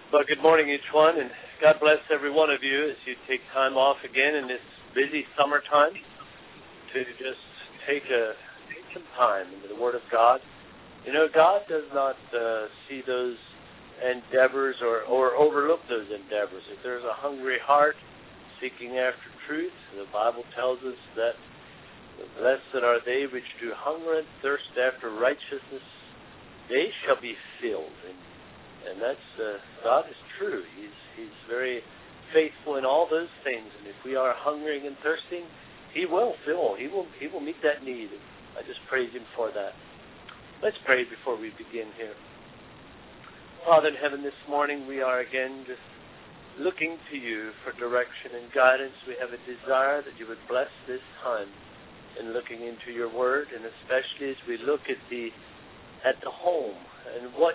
Well, good morning, each one, and God bless every one of you as you take time off again in this busy summertime to just take some time into the Word of God. You know, God does not see those endeavors or overlook those endeavors. If there's a hungry heart seeking after truth, the Bible tells us that blessed are they which do hunger and thirst after righteousness, they shall be filled. And that's God is true. He's very faithful in all those things. And if we are hungering and thirsting, He will fill. He will meet that need. I just praise Him for that. Let's pray before we begin here. Father in heaven, this morning we are again just looking to You for direction and guidance. We have a desire that You would bless this time in looking into Your Word, and especially as we look at the home and what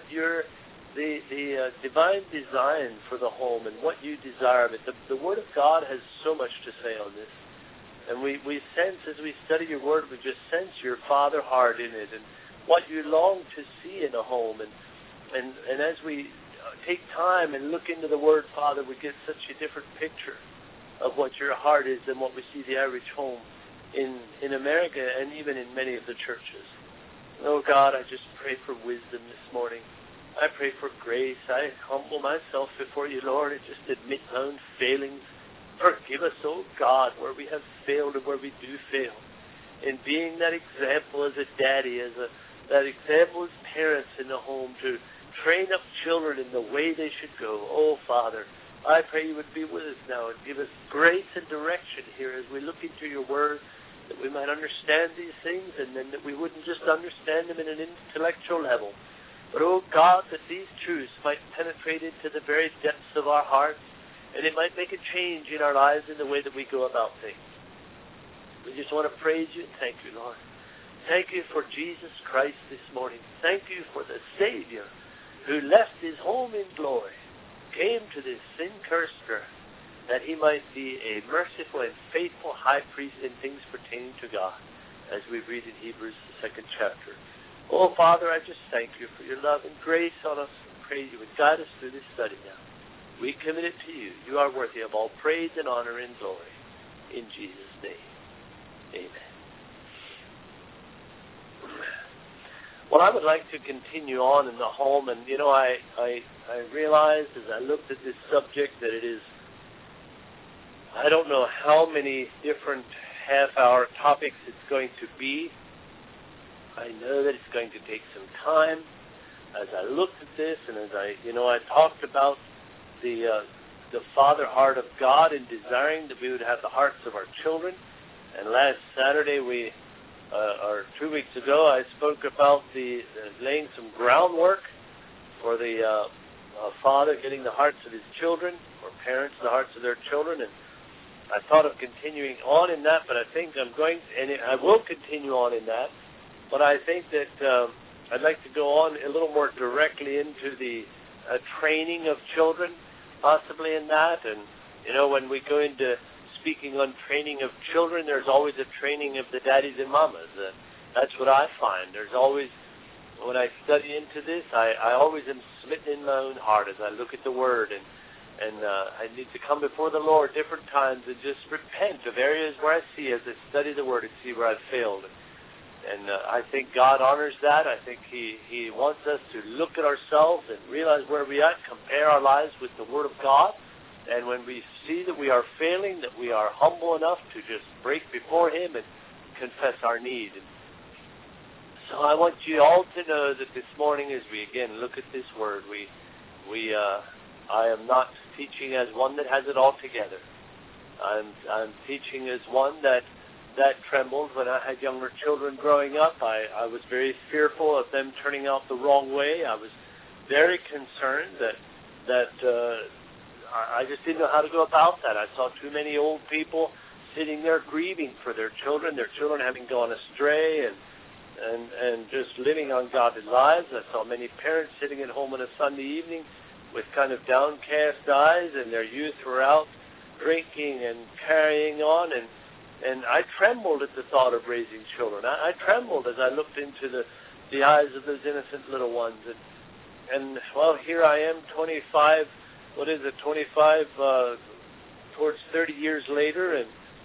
the divine design for the home and what You desire of it. The Word of God has so much to say on this. And we sense, as we study Your Word, we just sense Your Father heart in it and what You long to see in a home. And as we take time and look into the Word, Father, we get such a different picture of what Your heart is than what we see the average home in America and even in many of the churches. Oh, God, I just pray for wisdom this morning. I pray for grace. I humble myself before You, Lord, and just admit my own failings. Forgive us, oh God, where we have failed and where we do fail. In being that example as a daddy, that example as parents in the home to train up children in the way they should go. Oh, Father, I pray You would be with us now and give us grace and direction here as we look into Your Word, that we might understand these things and then that we wouldn't just understand them in an intellectual level. But, oh God, that these truths might penetrate into the very depths of our hearts, and it might make a change in our lives in the way that we go about things. We just want to praise You and thank You, Lord. Thank You for Jesus Christ this morning. Thank You for the Savior who left His home in glory, came to this sin-cursed earth, that He might be a merciful and faithful high priest in things pertaining to God, as we read in Hebrews, the 2nd chapter. Oh, Father, I just thank You for Your love and grace on us. I pray You would guide us through this study now. We commit it to You. You are worthy of all praise and honor and glory. In Jesus' name, amen. Well, I would like to continue on in the home, and, you know, I realized as I looked at this subject that it is, I don't know how many different half-hour topics it's going to be. I know that it's going to take some time. As I looked at this, and as I talked about the Father heart of God in desiring that we would have the hearts of our children. And last Saturday, or 2 weeks ago, I spoke about the laying some groundwork for the Father getting the hearts of His children, or parents the hearts of their children. And I thought of continuing on in that, but I think I will continue on in that. But I think that I'd like to go on a little more directly into the training of children, possibly in that. And, you know, when we go into speaking on training of children, there's always a training of the daddies and mamas. That's what I find. There's always, when I study into this, I always am smitten in my own heart as I look at the Word. And I need to come before the Lord different times and just repent of areas where I see as I study the Word and see where I've failed. And I think God honors that. I think He wants us to look at ourselves and realize where we are, compare our lives with the Word of God. And when we see that we are failing, that we are humble enough to just break before Him and confess our need. And so I want you all to know that this morning as we again look at this Word, I am not teaching as one that has it all together. I'm teaching as one that trembled when I had younger children growing up. I was very fearful of them turning out the wrong way. I was very concerned that I just didn't know how to go about that. I saw too many old people sitting there grieving for their children having gone astray and just living ungodly lives. I saw many parents sitting at home on a Sunday evening with kind of downcast eyes, and their youth were out drinking and carrying on, and I trembled at the thought of raising children. I trembled as I looked into the eyes of those innocent little ones. And well, here I am, 25 what is it, 25 towards 30 years later,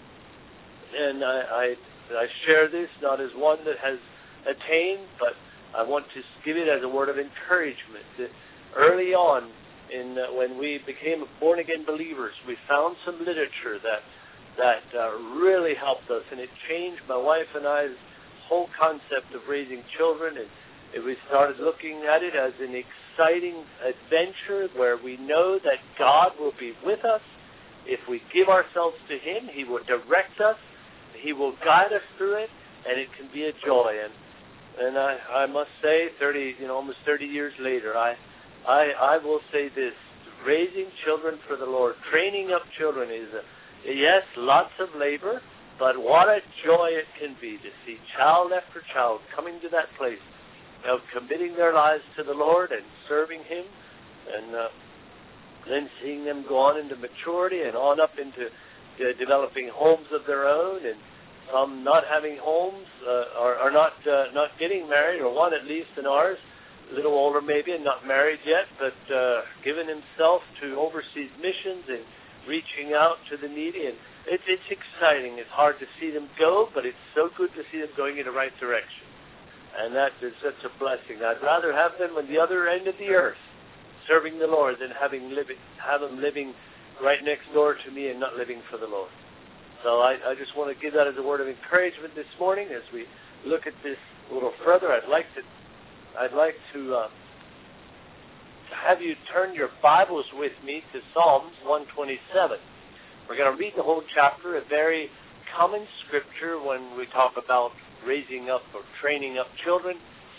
and I share this not as one that has attained, but I want to give it as a word of encouragement. That early on, when we became born-again believers, we found some literature that really helped us, and it changed my wife and I's whole concept of raising children, and we started looking at it as an exciting adventure where we know that God will be with us. If we give ourselves to Him, He will direct us, He will guide us through it, and it can be a joy. And I must say, almost 30 years later, I will say this: raising children for the Lord, training up children is, yes, lots of labor, but what a joy it can be to see child after child coming to that place of committing their lives to the Lord and serving Him, and then seeing them go on into maturity and on up into developing homes of their own, and some not having homes or not getting married, or one at least in ours, a little older maybe and not married yet, but given himself to overseas missions and reaching out to the needy. And it's exciting. It's hard to see them go, but it's so good to see them going in the right direction. And that is such a blessing. I'd rather have them on the other end of the earth serving the Lord than have them living right next door to me and not living for the Lord. So I just want to give that as a word of encouragement this morning as we look at this a little further. I'd like to have you turn your Bibles with me to Psalms 127. We're going to read the whole chapter, a very common scripture when we talk about raising up or training up children.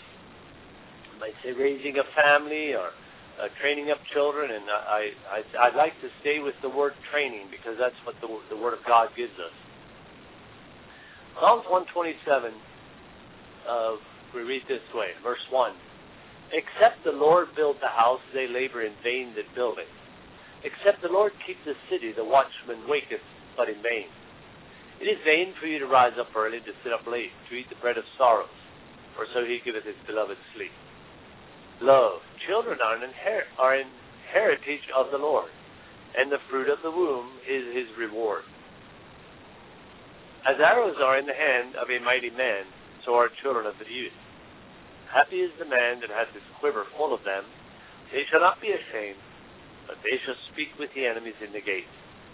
You might say raising a family or training up children, and I'd like to stay with the word training because that's what the Word of God gives us. Psalms 127, we read this way, verse 1. Except the Lord build the house, they labor in vain that build it. Except the Lord keep the city, the watchman waketh but in vain. It is vain for you to rise up early, to sit up late, to eat the bread of sorrows, for so He giveth His beloved sleep. Lo, children are an heritage of the Lord, and the fruit of the womb is His reward. As arrows are in the hand of a mighty man, so are children of the youth. Happy is the man that hath his quiver full of them. They shall not be ashamed, but they shall speak with the enemies in the gate.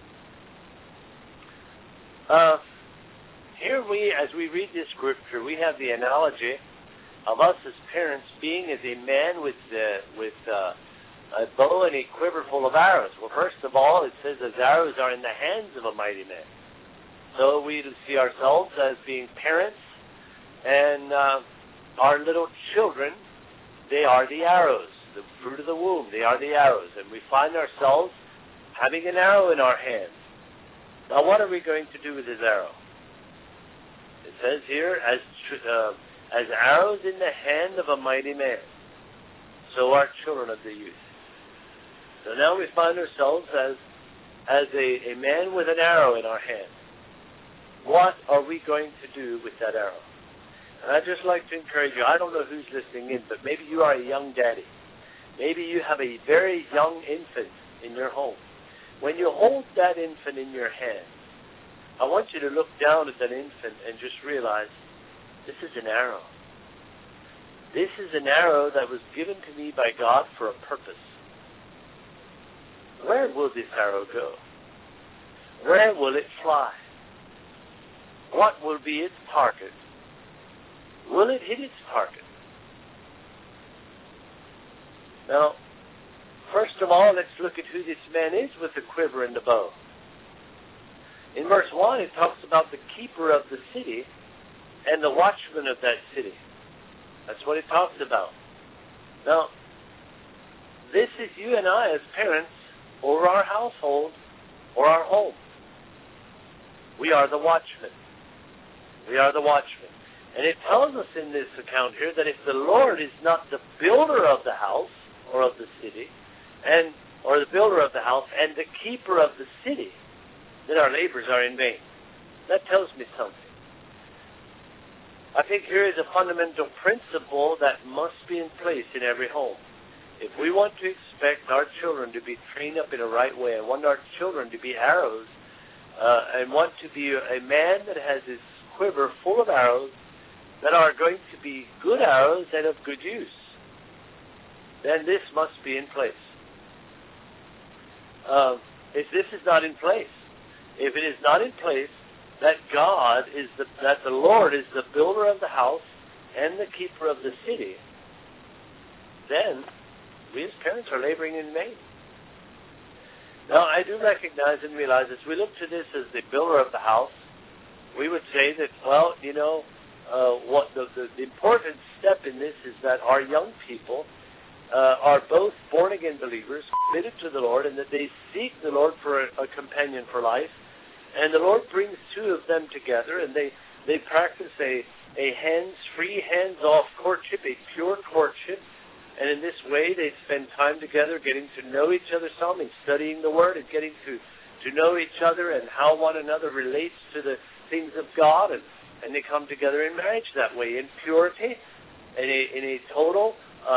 Here as we read this scripture, we have the analogy of us as parents being as a man with a bow and a quiver full of arrows. Well, first of all, it says as arrows are in the hands of a mighty man. So we see ourselves as being parents, and our little children, they are the arrows, the fruit of the womb. They are the arrows, and we find ourselves having an arrow in our hand. Now, what are we going to do with this arrow? It says here, as arrows in the hand of a mighty man, so are children of the youth. So now we find ourselves as a man with an arrow in our hand. What are we going to do with that arrow? And I'd just like to encourage you, I don't know who's listening in, but maybe you are a young daddy. Maybe you have a very young infant in your home. When you hold that infant in your hand, I want you to look down at that infant and just realize, this is an arrow. This is an arrow that was given to me by God for a purpose. Where will this arrow go? Where will it fly? What will be its target? Will it hit its target? Now, first of all, let's look at who this man is with the quiver and the bow. In verse 1, it talks about the keeper of the city and the watchman of that city. That's what it talks about. Now, this is you and I as parents over our household or our home. We are the watchmen. We are the watchmen. And it tells us in this account here that if the Lord is not the builder of the house or of the city, or the builder of the house and the keeper of the city, then our labors are in vain. That tells me something. I think here is a fundamental principle that must be in place in every home. If we want to expect our children to be trained up in a right way, and want our children to be arrows, and want to be a man that has his quiver full of arrows that are going to be good arrows and of good use, then this must be in place. If this is not in place, if it is not in place, that that the Lord is the builder of the house and the keeper of the city, then we as parents are laboring in vain. Now, I do recognize and realize as we look to this as the builder of the house, we would say that, well, what the important step in this is that our young people are both born-again believers, committed to the Lord, and that they seek the Lord for a companion for life. And the Lord brings two of them together, and they practice a hands-free, hands-off courtship, a pure courtship. And in this way, they spend time together getting to know each other some and studying the Word and getting to know each other and how one another relates to the things of God. And they come together in marriage that way, in purity, in a total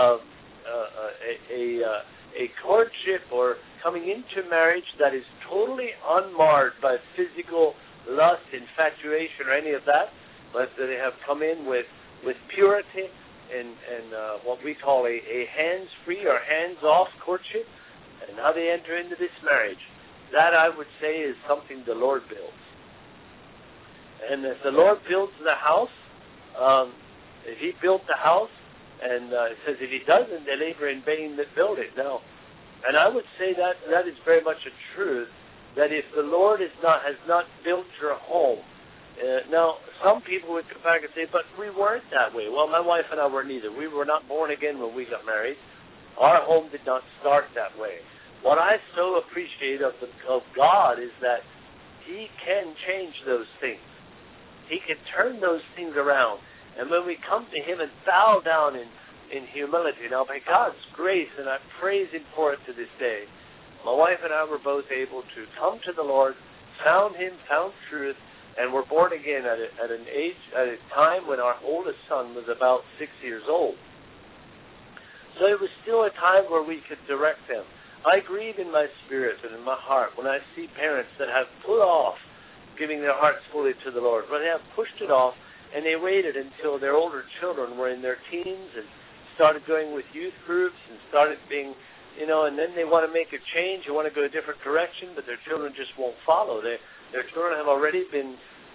a courtship or coming into marriage that is totally unmarred by physical lust, infatuation, or any of that, but that they have come in with purity and what we call a hands-free or hands-off courtship, and how they enter into this marriage. That, I would say, is something the Lord builds. And if the Lord builds the house, if He built the house, and it says if He doesn't, they labor in vain that build it. Now, and I would say that is very much a truth, that if the Lord has not built your home, now some people would come back and say, but we weren't that way. Well, my wife and I weren't either. We were not born again when we got married. Our home did not start that way. What I so appreciate of God is that He can change those things. He can turn those things around. And when we come to Him and bow down in humility, now by God's grace, and I praise Him for it to this day, my wife and I were both able to come to the Lord, found Him, found truth, and were born again at a time when our oldest son was about 6 years old. So it was still a time where we could direct them. I grieve in my spirit and in my heart when I see parents that have put off giving their hearts fully to the Lord, but they have pushed it off, and they waited until their older children were in their teens and started going with youth groups and started being, and then they want to make a change, they want to go a different direction, but their children just won't follow. Their children have already been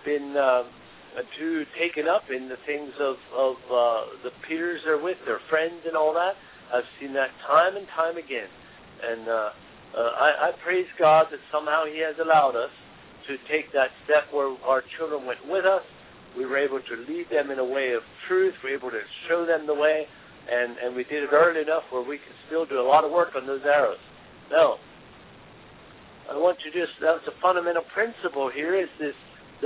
too taken up in the things of the peers they're with, their friends and all that. I've seen that time and time again. And I praise God that somehow He has allowed us to take that step where our children went with us. We were able to lead them in a way of truth. We were able to show them the way. And we did it early enough where we could still do a lot of work on those arrows. Now, I want you to that's a fundamental principle here is this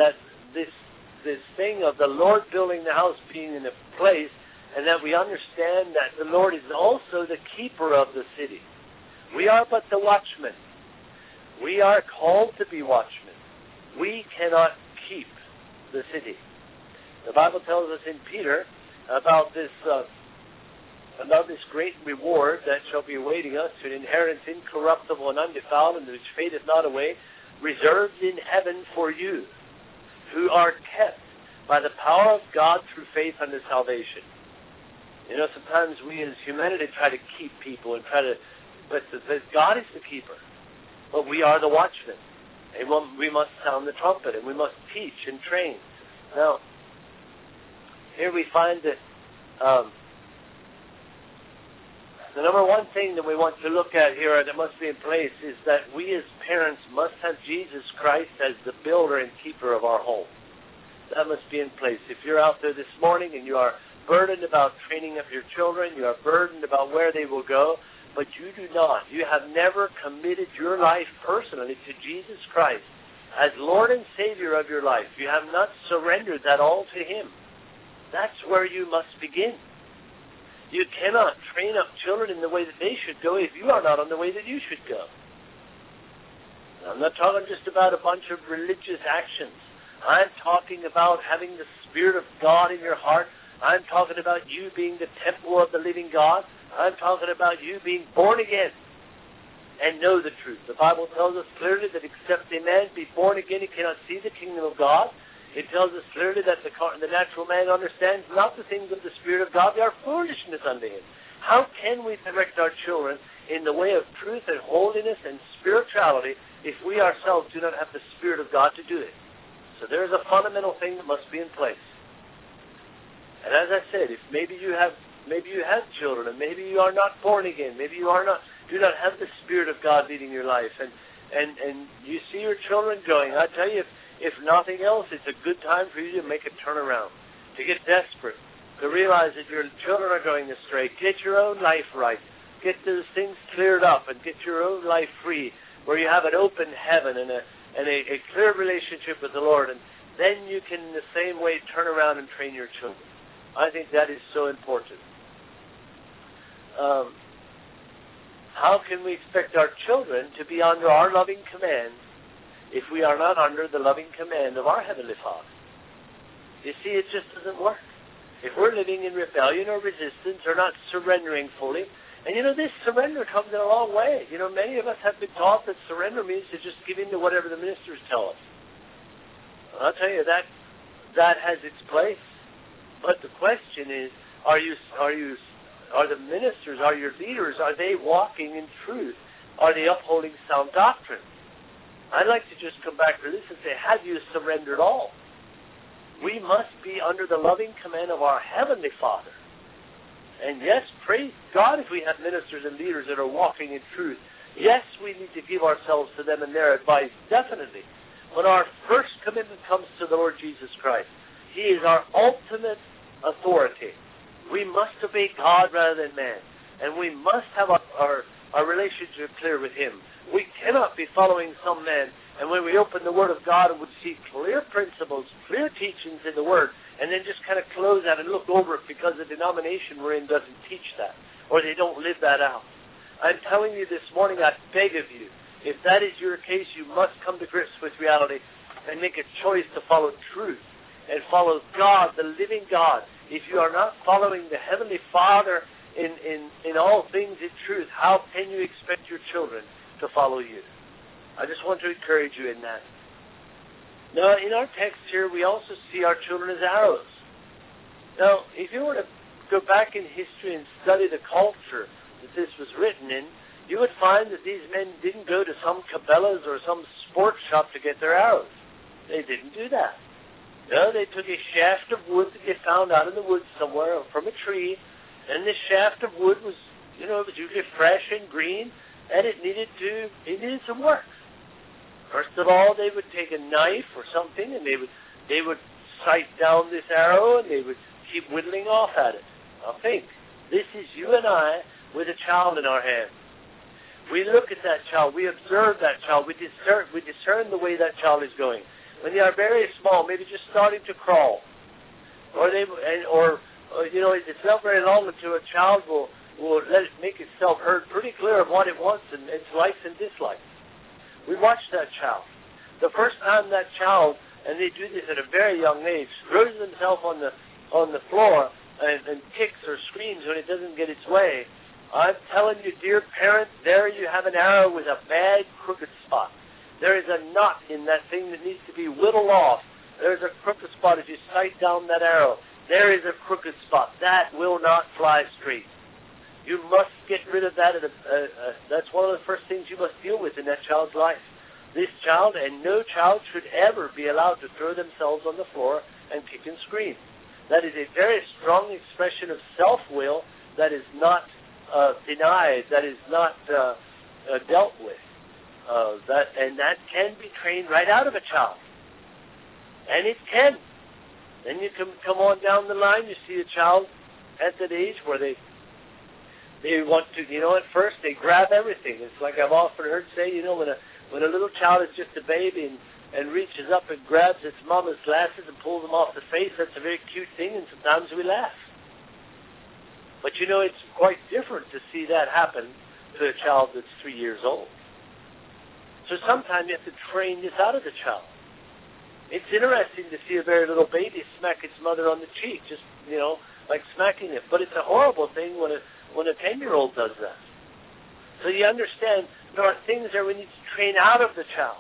thing of the Lord building the house being in a place, and that we understand that the Lord is also the keeper of the city. We are but the watchmen. We are called to be watchmen. We cannot keep the city. The Bible tells us in Peter about this great reward that shall be awaiting us, an inheritance incorruptible and undefiled, and which fadeth not away, reserved in heaven for you, who are kept by the power of God through faith unto salvation. Sometimes we as humanity try to keep people and but God is the keeper. But we are the watchmen. And we must sound the trumpet, and we must teach and train. Now, here we find that the number one thing that we want to look at here that must be in place is that we as parents must have Jesus Christ as the builder and keeper of our home. That must be in place. If you're out there this morning and you are burdened about training up your children, you are burdened about where they will go, but you have never committed your life personally to Jesus Christ as Lord and Savior of your life. You have not surrendered that all to Him. That's where you must begin. You cannot train up children in the way that they should go if you are not on the way that you should go. Now, I'm not talking just about a bunch of religious actions. I'm talking about having the Spirit of God in your heart. I'm talking about you being the temple of the living God. I'm talking about you being born again and know the truth. The Bible tells us clearly that except a man be born again, he cannot see the kingdom of God. It tells us clearly that the natural man understands not the things of the Spirit of God. They are foolishness unto him. How can we direct our children in the way of truth and holiness and spirituality if we ourselves do not have the Spirit of God to do it? So there is a fundamental thing that must be in place. And as I said, if maybe you have children, and maybe you are not born again, maybe you do not have the Spirit of God leading your life, and you see your children going, I tell you, if nothing else, it's a good time for you to make a turnaround, to get desperate, to realize that your children are going astray. Get your own life right. Get those things cleared up and get your own life free, where you have an open heaven and a clear relationship with the Lord, and then you can in the same way turn around and train your children. I think that is so important. How can we expect our children to be under our loving command if we are not under the loving command of our Heavenly Father? You see, it just doesn't work. If we're living in rebellion or resistance or not surrendering fully, and this surrender comes in a long way. Many of us have been taught that surrender means to just give in to whatever the ministers tell us. Well, I'll tell you, that has its place. But the question is, are the ministers, are your leaders, are they walking in truth? Are they upholding sound doctrine? I'd like to just come back to this and say, have you surrendered all? We must be under the loving command of our Heavenly Father. And yes, praise God if we have ministers and leaders that are walking in truth. Yes, we need to give ourselves to them and their advice, definitely. But our first commitment comes to the Lord Jesus Christ. He is our ultimate authority. We must obey God rather than man. And we must have our relationship clear with Him. We cannot be following some man, and when we open the Word of God and would see clear principles, clear teachings in the Word, and then just kind of close that and look over it because the denomination we're in doesn't teach that, or they don't live that out. I'm telling you this morning, I beg of you, if that is your case, you must come to grips with reality and make a choice to follow truth and follow God, the living God. If you are not following the Heavenly Father in all things in truth, how can you expect your children to follow you? I just want to encourage you in that. Now, in our text here, we also see our children as arrows. Now, if you were to go back in history and study the culture that this was written in, you would find that these men didn't go to some Cabela's or some sports shop to get their arrows. They didn't do that. No, they took a shaft of wood that they found out in the woods somewhere from a tree, and this shaft of wood was, it was usually fresh and green, and it needed some work. First of all, they would take a knife or something, and they would sight down this arrow, and they would keep whittling off at it. Now think, this is you and I with a child in our hand. We look at that child, we observe that child, we discern the way that child is going. When they are very small, maybe just starting to crawl, it's not very long until a child will let it make itself heard pretty clear of what it wants and its likes and dislikes. We watch that child. The first time that child, and they do this at a very young age, throws himself on the floor and kicks or screams when it doesn't get its way, I'm telling you, dear parent, there you have an arrow with a bad, crooked spot. There is a knot in that thing that needs to be whittled off. There's a crooked spot as you sight down that arrow. There is a crooked spot. That will not fly straight. You must get rid of that. That's one of the first things you must deal with in that child's life. This child, and no child should ever be allowed to throw themselves on the floor and kick and scream. That is a very strong expression of self-will that is not denied, that is not dealt with. That can be trained right out of a child. And it can. Then you can come on down the line, you see a child at that age where they want to, at first they grab everything. It's like I've often heard say, when a little child is just a baby and reaches up and grabs its mama's glasses and pulls them off the face, that's a very cute thing, and sometimes we laugh. But it's quite different to see that happen to a child that's 3 years old. So sometimes you have to train this out of the child. It's interesting to see a very little baby smack its mother on the cheek, just, like smacking it. But it's a horrible thing when when a 10-year-old does that. So you understand there are things that we need to train out of the child.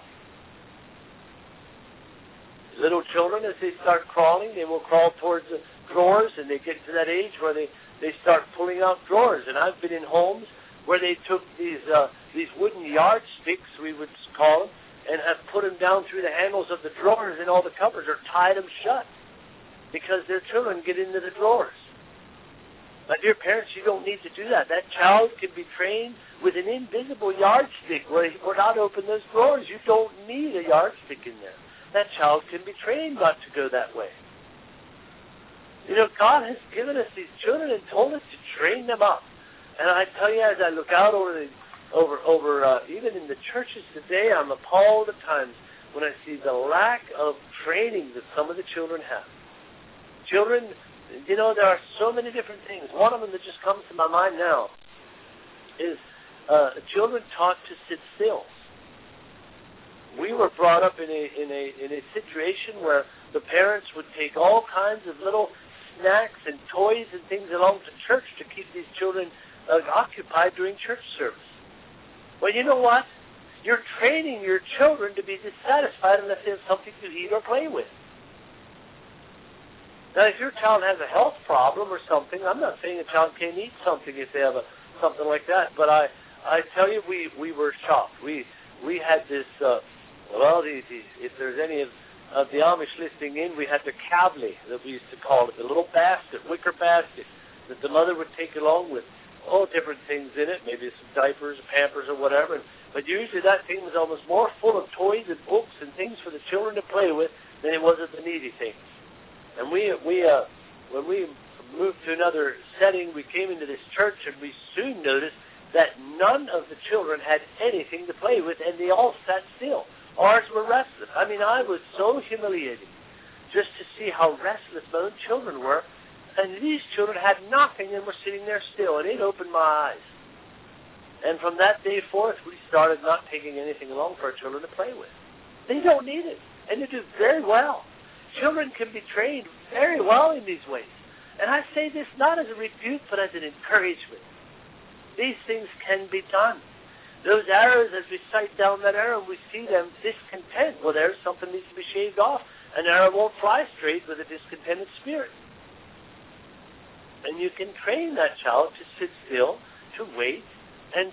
Little children, as they start crawling, they will crawl towards the drawers, and they get to that age where they start pulling out drawers. And I've been in homes where they took these wooden yardsticks, we would call them, and have put them down through the handles of the drawers and all the cupboards, or tied them shut because their children get into the drawers. My dear parents, you don't need to do that. That child can be trained with an invisible yardstick where he will not open those drawers. You don't need a yardstick in there. That child can be trained not to go that way. You know, God has given us these children and told us to train them up. And I tell you, as I look out over even in the churches today, I'm appalled at times when I see the lack of training that some of the children have. Children, you know, there are so many different things. One of them that just comes to my mind now is children taught to sit still. We were brought up in a situation where the parents would take all kinds of little snacks and toys and things along to church to keep these children occupied during church service. Well, you know what? You're training your children to be dissatisfied unless they have something to eat or play with. Now, if your child has a health problem or something, I'm not saying a child can't eat something if they have something like that, but I tell you, we were shocked. We had this, if there's any of the Amish listening in, we had the cavly, that we used to call it, the little basket, wicker basket, that the mother would take along with all different things in it, maybe some diapers, Pampers, or whatever. But usually that thing was almost more full of toys and books and things for the children to play with than it was of the needy things. And when we moved to another setting, we came into this church, and we soon noticed that none of the children had anything to play with, and they all sat still. Ours were restless. I mean, I was so humiliated just to see how restless my own children were. And these children had nothing and were sitting there still, and it opened my eyes. And from that day forth, we started not taking anything along for our children to play with. They don't need it, and they do very well. Children can be trained very well in these ways. And I say this not as a rebuke, but as an encouragement. These things can be done. Those arrows, as we sight down that arrow, we see them discontent. Well, there's something needs to be shaved off. An arrow won't fly straight with a discontented spirit. And you can train that child to sit still, to wait, and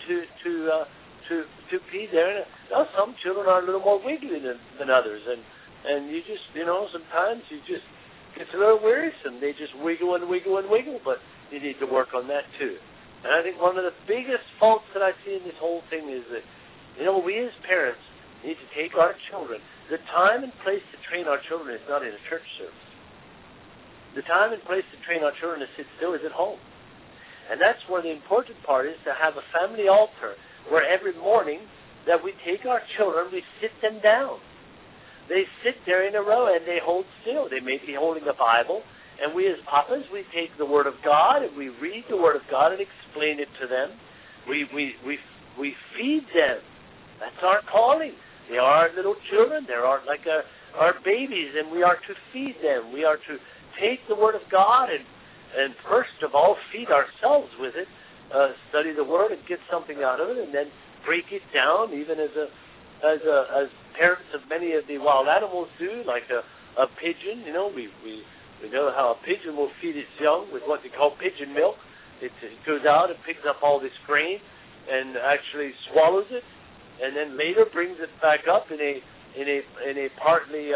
to be there. Now, some children are a little more wiggly than others, and you just, sometimes you just, it's a little wearisome. They just wiggle and wiggle and wiggle, but you need to work on that too. And I think one of the biggest faults that I see in this whole thing is that, we as parents need to take our children. The time and place to train our children is not in a church service. The time and place to train our children to sit still is at home. And that's where the important part is, to have a family altar where every morning that we take our children, we sit them down. They sit there in a row and they hold still. They may be holding a Bible, and we as papas, we take the Word of God and we read the Word of God and explain it to them. We feed them. That's our calling. They are little children. They are like our babies, and we are to feed them. We are to take the Word of God and first of all feed ourselves with it, study the Word and get something out of it, and then break it down, even as parents of many of the wild animals do, like a pigeon. We know how a pigeon will feed its young with what they call pigeon milk. It goes out and picks up all this grain and actually swallows it, and then later brings it back up in a partly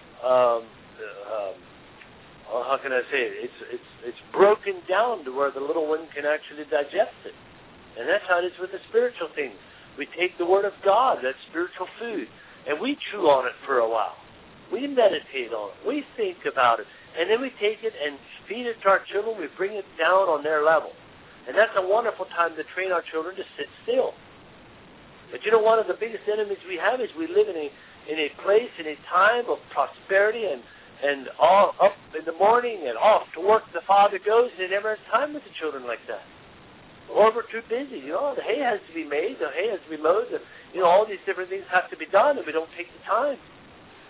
how can I say it? It's broken down to where the little one can actually digest it. And that's how it is with the spiritual things. We take the Word of God, that spiritual food, and we chew on it for a while. We meditate on it. We think about it. And then we take it and feed it to our children. We bring it down on their level. And that's a wonderful time to train our children to sit still. But one of the biggest enemies we have is we live in a place, in a time of prosperity, and all up in the morning and off to work the father goes, and he never has time with the children like that. Or we're too busy. The hay has to be made, the hay has to be mowed, all these different things have to be done, and we don't take the time.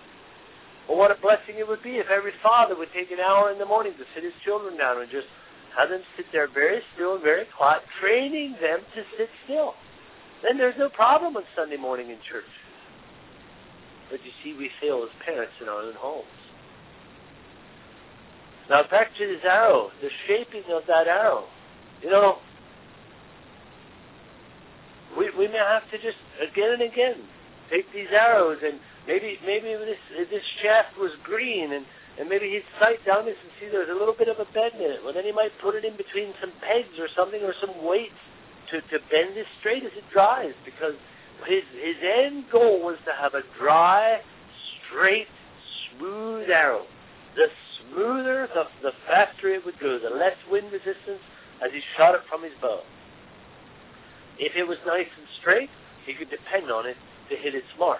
Well, what a blessing it would be if every father would take an hour in the morning to sit his children down and just Have them sit there very still and very quiet, training them to sit still. Then there's no problem on Sunday morning in church. But you see, we fail as parents in our own homes. Now back to this arrow, the shaping of that arrow. You know, we may have to just again and again take these arrows, and maybe this shaft was green, and maybe he'd sight down this and see there's a little bit of a bend in it. Well, then he might put it in between some pegs or something, or some weights to bend this straight as it dries, because his end goal was to have a dry, straight, smooth arrow. The smoother, the faster it would go, the less wind resistance as he shot it from his bow. If it was nice and straight, he could depend on it to hit its mark.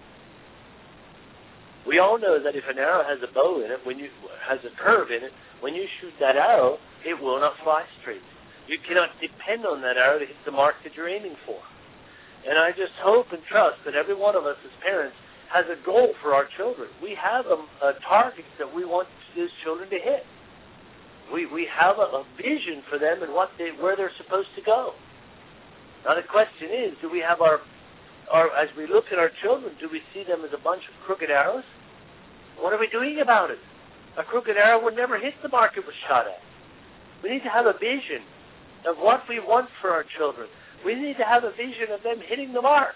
We all know that if an arrow has a bow in it, has a curve in it, when you shoot that arrow, it will not fly straight. You cannot depend on that arrow to hit the mark that you're aiming for. And I just hope and trust that every one of us as parents has a goal for our children. We have a target that we want those children to hit. We have a vision for them and where they're supposed to go. Now the question is, do we have as we look at our children, do we see them as a bunch of crooked arrows? What are we doing about it? A crooked arrow would never hit the mark it was shot at. We need to have a vision of what we want for our children. We need to have a vision of them hitting the mark.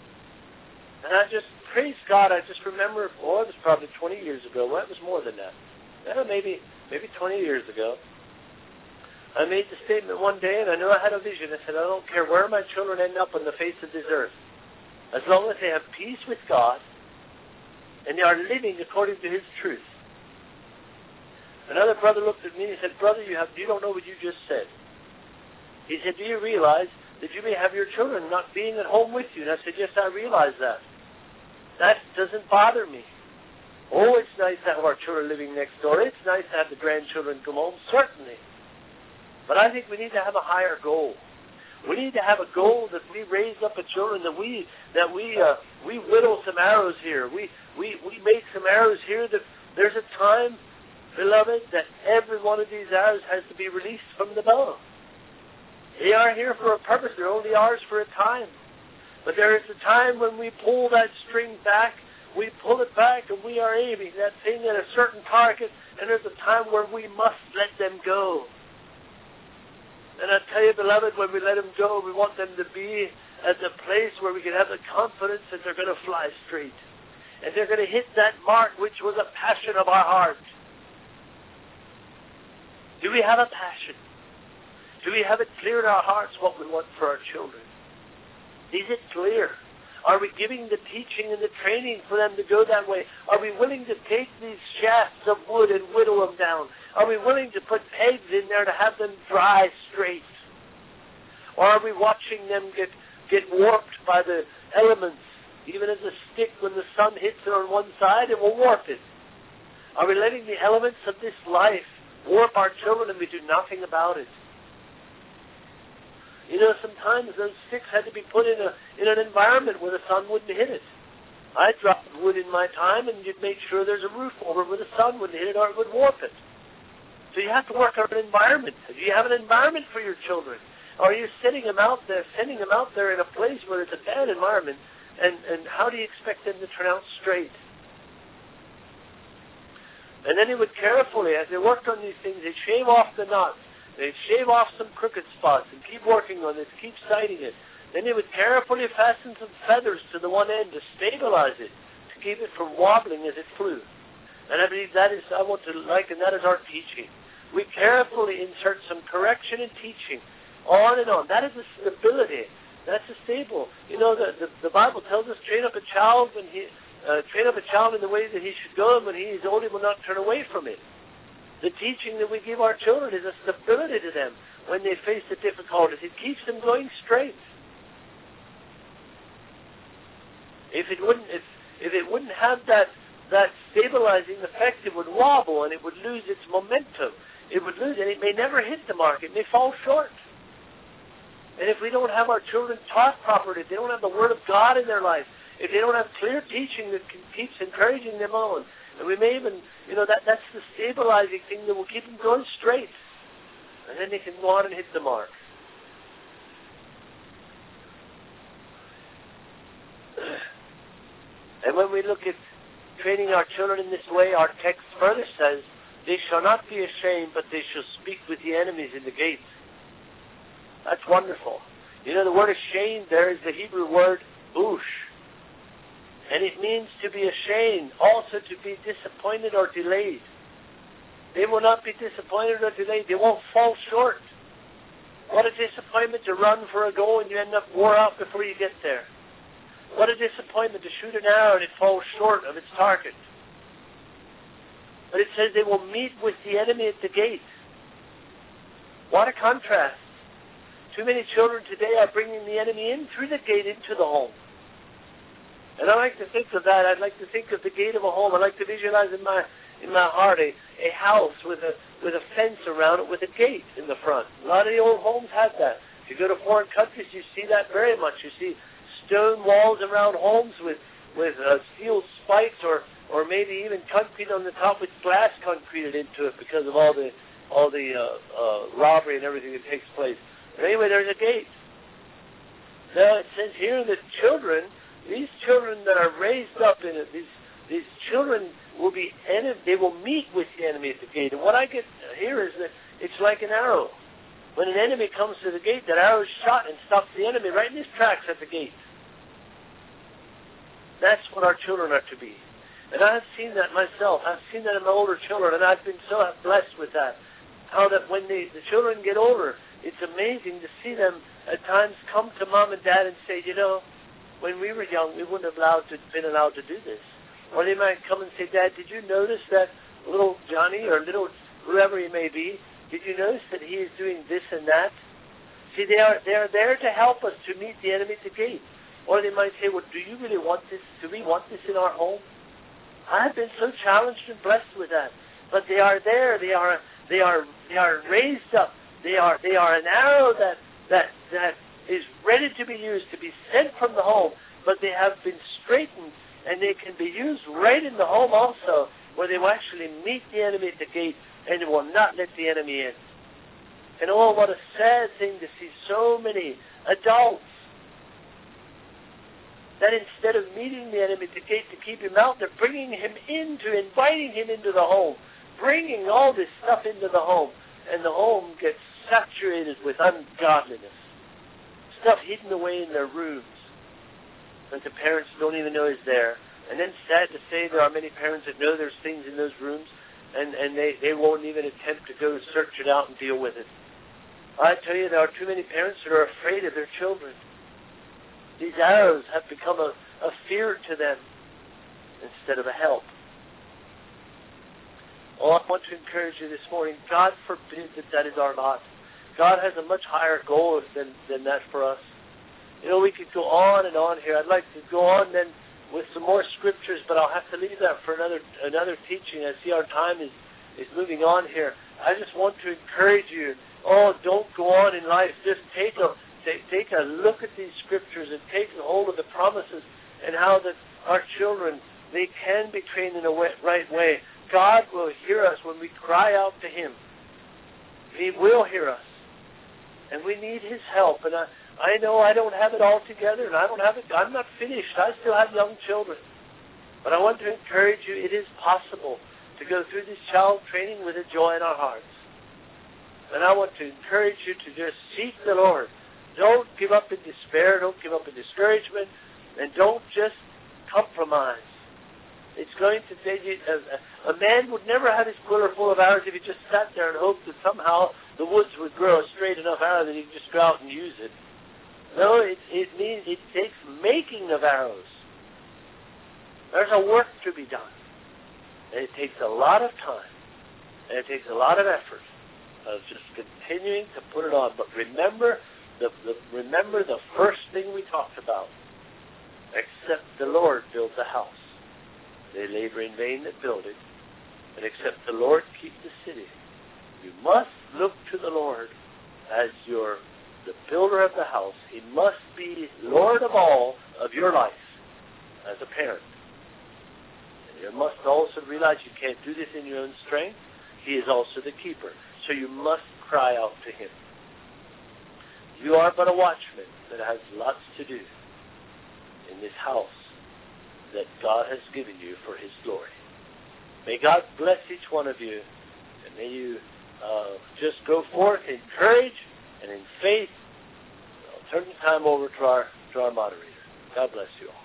And I just, praise God, I just remember, it was probably 20 years ago. Well, it was more than that. Maybe 20 years ago. I made the statement one day, and I knew I had a vision. I said, I don't care where my children end up on the face of this earth, as long as they have peace with God and they are living according to His truth. Another brother looked at me and he said, Brother, you don't know what you just said. He said, do you realize that you may have your children not being at home with you? And I said, yes, I realize that. That doesn't bother me. Oh, it's nice to have our children living next door. It's nice to have the grandchildren come home, certainly. But I think we need to have a higher goal. We need to have a goal that we raise up a children, that we whittle some arrows here. We make some arrows here. That there's a time, beloved, that every one of these arrows has to be released from the bow. They are here for a purpose. They're only ours for a time. But there is a time when we pull that string back, we pull it back, and we are aiming that thing at a certain target, and there's a time where we must let them go. And I tell you, beloved, when we let them go, we want them to be at the place where we can have the confidence that they're going to fly straight. And they're going to hit that mark which was a passion of our heart. Do we have a passion? Do we have it clear in our hearts what we want for our children? Is it clear? Are we giving the teaching and the training for them to go that way? Are we willing to take these shafts of wood and whittle them down? Are we willing to put pegs in there to have them dry straight? Or are we watching them get warped by the elements? Even as a stick, when the sun hits it on one side, it will warp it. Are we letting the elements of this life warp our children and we do nothing about it? You know, sometimes those sticks had to be put in an environment where the sun wouldn't hit it. I dropped wood in my time, and you'd make sure there's a roof over where the sun wouldn't hit it or it would warp it. So you have to work on an environment. Do you have an environment for your children? Or are you sending them out there in a place where it's a bad environment, and how do you expect them to turn out straight? And then he would carefully, as they worked on these things, they'd shave off the knots. They'd shave off some crooked spots and keep working on this, keep sighting it. Then they would carefully fasten some feathers to the one end to stabilize it, to keep it from wobbling as it flew. And I believe that is, I want to liken that as our teaching. We carefully insert some correction and teaching, on and on. That is a stability. That's a stable. You know, the Bible tells us, train up a child in the way that he should go, and when he is old, he will not turn away from it. The teaching that we give our children is a stability to them when they face the difficulties. It keeps them going straight. If it wouldn't have that stabilizing effect, it would wobble and it would lose its momentum. It would lose, and it may never hit the mark. It may fall short. And if we don't have our children taught properly, if they don't have the Word of God in their life, if they don't have clear teaching that keeps encouraging them on, and we may even, that's the stabilizing thing that will keep them going straight. And then they can go on and hit the mark. And when we look at training our children in this way, our text further says, they shall not be ashamed, but they shall speak with the enemies in the gates. That's wonderful. You know, the word ashamed there is the Hebrew word bush. And it means to be ashamed, also to be disappointed or delayed. They will not be disappointed or delayed. They won't fall short. What a disappointment to run for a goal and you end up wore out before you get there. What a disappointment to shoot an arrow and it falls short of its target. But it says they will meet with the enemy at the gate. What a contrast. Too many children today are bringing the enemy in through the gate into the home. And I like to think of that. I'd like to think of the gate of a home. I like to visualize in my heart a house with a fence around it with a gate in the front. A lot of the old homes have that. If you go to foreign countries, you see that very much. You see stone walls around homes with steel spikes or maybe even concrete on the top with glass concreted into it because of all the robbery and everything that takes place. But anyway, there's a gate. Now it says here that these children that are raised up in it, these children will be they will meet with the enemy at the gate. And what I get here is that it's like an arrow. When an enemy comes to the gate, that arrow is shot and stops the enemy right in his tracks at the gate. That's what our children are to be. And I've seen that myself. I've seen that in my older children, and I've been so blessed with that. How that when the children get older, it's amazing to see them at times come to mom and dad and say, you know, when we were young, we wouldn't have been allowed to do this. Or they might come and say, Dad, did you notice that little Johnny or little whoever he may be, did you notice that he is doing this and that? See, they are there to help us to meet the enemy at the gate. Or they might say, well, do you really want this? Do we want this in our home? I have been so challenged and blessed with that. But they are there. They are raised up. They are an arrow that is ready to be used, to be sent from the home. But they have been straightened, and they can be used right in the home also, where they will actually meet the enemy at the gate, and they will not let the enemy in. And oh, what a sad thing to see so many adults that instead of meeting the enemy at the gate to keep him out, they're inviting him into the home, bringing all this stuff into the home, and the home gets saturated with ungodliness, stuff hidden away in their rooms that the parents don't even know is there. And then, sad to say, there are many parents that know there's things in those rooms, and they won't even attempt to go search it out and deal with it. I tell you, there are too many parents that are afraid of their children. These arrows have become a fear to them instead of a help. Oh, I want to encourage you this morning. God forbid that is our lot. God has a much higher goal than that for us. You know, we could go on and on here. I'd like to go on then with some more scriptures, but I'll have to leave that for another teaching. I see our time is moving on here. I just want to encourage you. Oh, don't go on in life. Just take a look at these scriptures and take hold of the promises and how that our children, they can be trained in a right way. God will hear us when we cry out to Him. He will hear us. And we need His help. And I know I don't have it all together, and I'm not finished. I still have young children. But I want to encourage you, it is possible to go through this child training with a joy in our hearts. And I want to encourage you to just seek the Lord. Don't give up in despair. Don't give up in discouragement. And don't just compromise. It's going to take you. A man would never have his quiver full of arrows if he just sat there and hoped that somehow the woods would grow a straight enough arrow that he could just go out and use it. No, it means it takes making of arrows. There's a work to be done. And it takes a lot of time. And it takes a lot of effort of just continuing to put it on. But remember the first thing we talked about. Except the Lord builds a house, they labor in vain that build it. And except the Lord keep the city. You must look to the Lord as the builder of the house. He must be Lord of all of your life as a parent. And you must also realize you can't do this in your own strength. He is also the keeper. So you must cry out to him. You are but a watchman that has lots to do in this house that God has given you for his glory. May God bless each one of you, and may you just go forth in courage and in faith. I'll turn the time over to our moderator. God bless you all.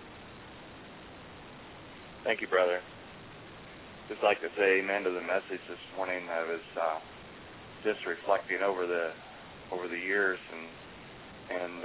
Thank you, brother. Just like to say amen to the message this morning. I was just reflecting over the years and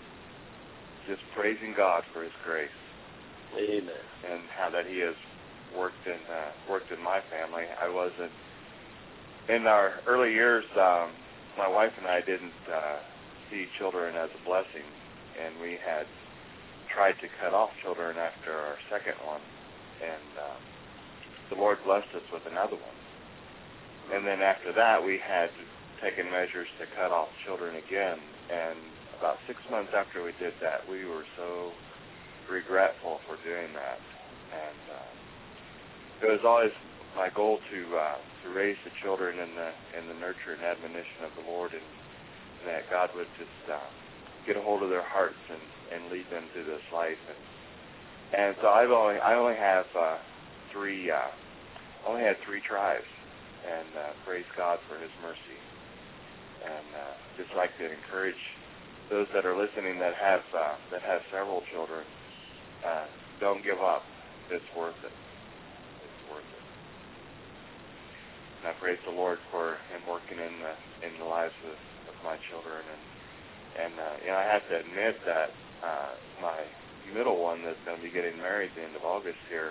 just praising God for his grace. Amen. And how that he has worked in my family. I wasn't in our early years. My wife and I didn't see children as a blessing, and we had tried to cut off children after our second one, and the Lord blessed us with another one. And then after that, we had taken measures to cut off children again. And about 6 months after we did that, we were so regretful for doing that. And it was always my goal to raise the children in the nurture and admonition of the Lord, and that God would just get a hold of their hearts and lead them through this life. And so I only have three tribes, and praise God for his mercy. And just like to encourage those that are listening that have several children, don't give up. It's worth it. It's worth it. And I praise the Lord for him working in the lives of my children. And I have to admit that my middle one that's going to be getting married at the end of August here,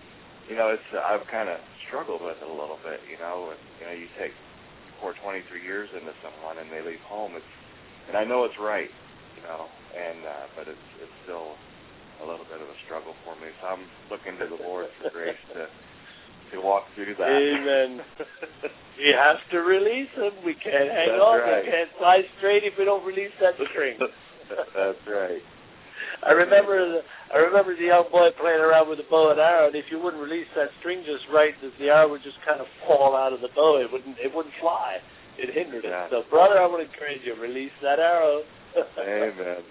I've kind of struggled with it a little bit. You take 23 years into someone and they leave home. And I know it's right, but it's still a little bit of a struggle for me. So I'm looking to the Lord for grace to walk through that. Amen. We have to release them. We can't hang on. Right. We can't fly straight if we don't release that string. That's right. I remember the young boy playing around with a bow and arrow, and if you wouldn't release that string just right, the arrow would just kind of fall out of the bow. It wouldn't fly. It hindered it. So, brother, I want to encourage you, release that arrow. Amen.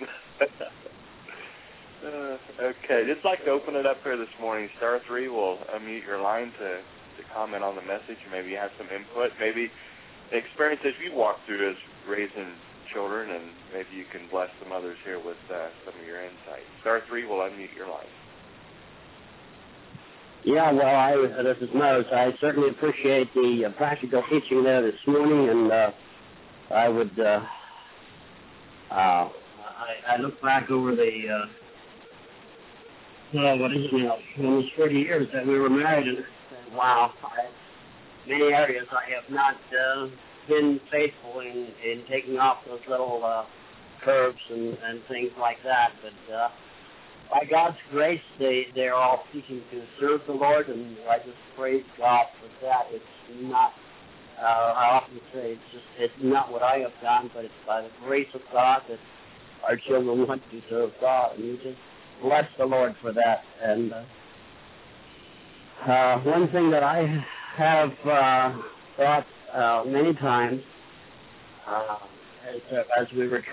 Okay, just like to open it up here this morning. Star 3 will unmute your line to comment on the message. Maybe you have some input. Maybe the experiences you walked through as raising children, and maybe you can bless some others here with some of your insight. Star 3 will unmute your line. Yeah, well, this is Mose. I certainly appreciate the practical teaching there this morning, and I would, I look back over the, almost 40 years that we were married, and wow, many areas I have not been faithful in taking off those little curves and things like that, but by God's grace, they're all seeking to serve the Lord, and I just praise God for that. It's not, I often say, it's not what I have done, but it's by the grace of God that our children want to serve God, and we just bless the Lord for that. And one thing that I have thought many times as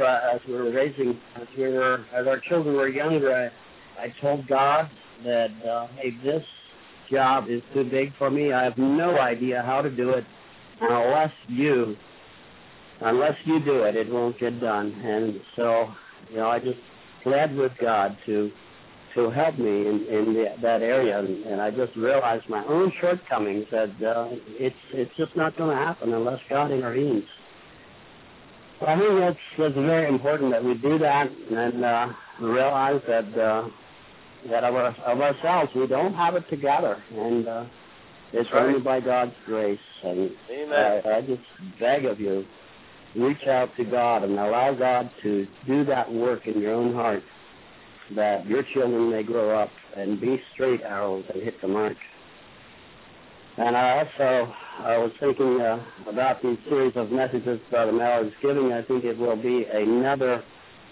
our children were younger, I told God that hey, this job is too big for me. I have no idea how to do it, and unless you do it, it won't get done. And so, I just pled with God to help me in that area, and I just realized my own shortcomings, that it's just not going to happen unless God intervenes. So I think that's very important that we do that and realize that of ourselves we don't have it together, and it's only by God's grace. And I just beg of you, reach out to God and allow God to do that work in your own heart, that your children may grow up and be straight arrows and hit the mark. And I was thinking about these series of messages Brother Mel is giving. I think it will be another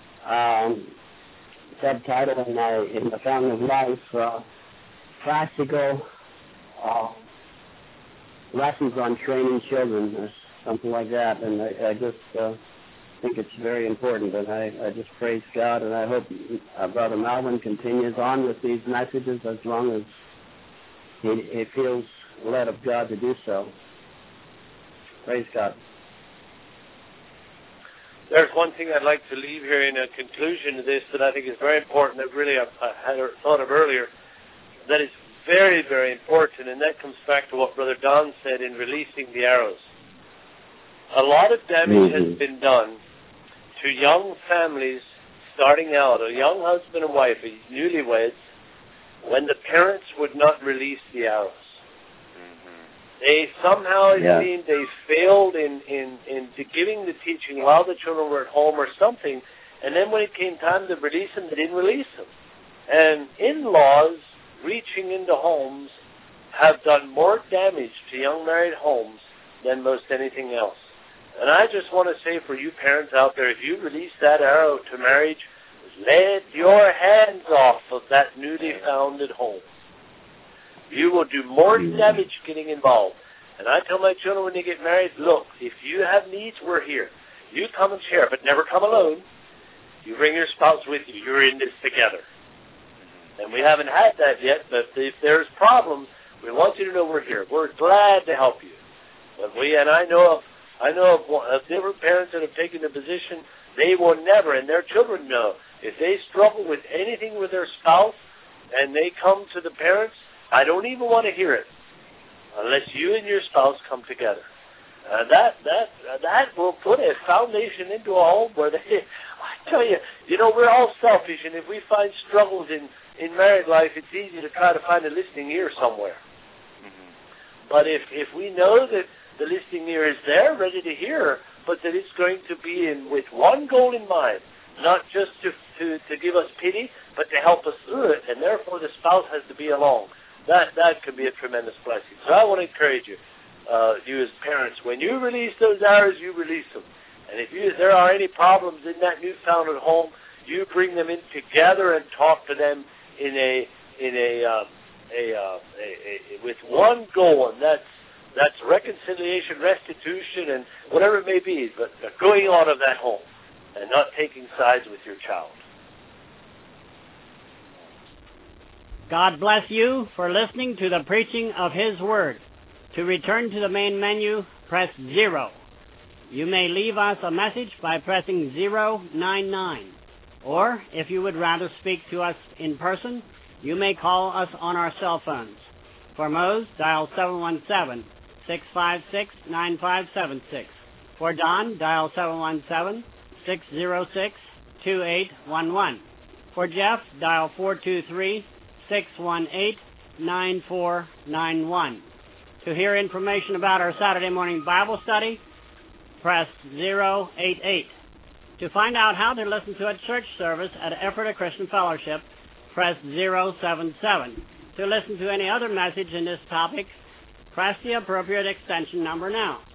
subtitle in the Fountain of Life, practical lessons on training children. something like that. And I just think it's very important, and I just praise God, and I hope Brother Malvin continues on with these messages as long as he feels led of God to do so. Praise God. There's one thing I'd like to leave here in a conclusion to this that I think is very important, that really I had thought of earlier, that is very, very important, and that comes back to what Brother Don said in releasing the arrows. A lot of damage has been done to young families starting out, a young husband and wife, newlyweds, when the parents would not release the arrows. They somehow, it seemed, they failed in giving the teaching while the children were at home or something, and then when it came time to release them, they didn't release them. And in-laws reaching into homes have done more damage to young married homes than most anything else. And I just want to say for you parents out there, if you release that arrow to marriage, let your hands off of that newly founded home. You will do more damage getting involved. And I tell my children when they get married, look, if you have needs, we're here. You come and share, but never come alone. You bring your spouse with you. You're in this together. And we haven't had that yet, but if there's problems, we want you to know we're here. We're glad to help you. But I know of different parents that have taken the position, they will never, and their children know, if they struggle with anything with their spouse and they come to the parents, I don't even want to hear it unless you and your spouse come together. That will put a foundation into a home where they, I tell you, we're all selfish, and if we find struggles in married life, it's easy to try to find a listening ear somewhere. But if we know that the listening ear is there, ready to hear, but that it's going to be with one goal in mind, not just to give us pity, but to help us through it, and therefore the spouse has to be along. That could be a tremendous blessing. So I want to encourage you, you as parents, when you release those arrows, you release them. And if there are any problems in that newfound home, you bring them in together and talk to them with one goal, and that's reconciliation, restitution, and whatever it may be, but going out of that home and not taking sides with your child. God bless you for listening to the preaching of His Word. To return to the main menu, press 0. You may leave us a message by pressing 099. Or, if you would rather speak to us in person, you may call us on our cell phones. For Mose, dial 717-656-9576. For Don, dial 717-606-2811. For Jeff, dial 423-618-9491. To hear information about our Saturday morning Bible study, press 088. To find out how to listen to a church service at Ephrata Christian Fellowship, press 077. To listen to any other message in this topic, press the appropriate extension number now.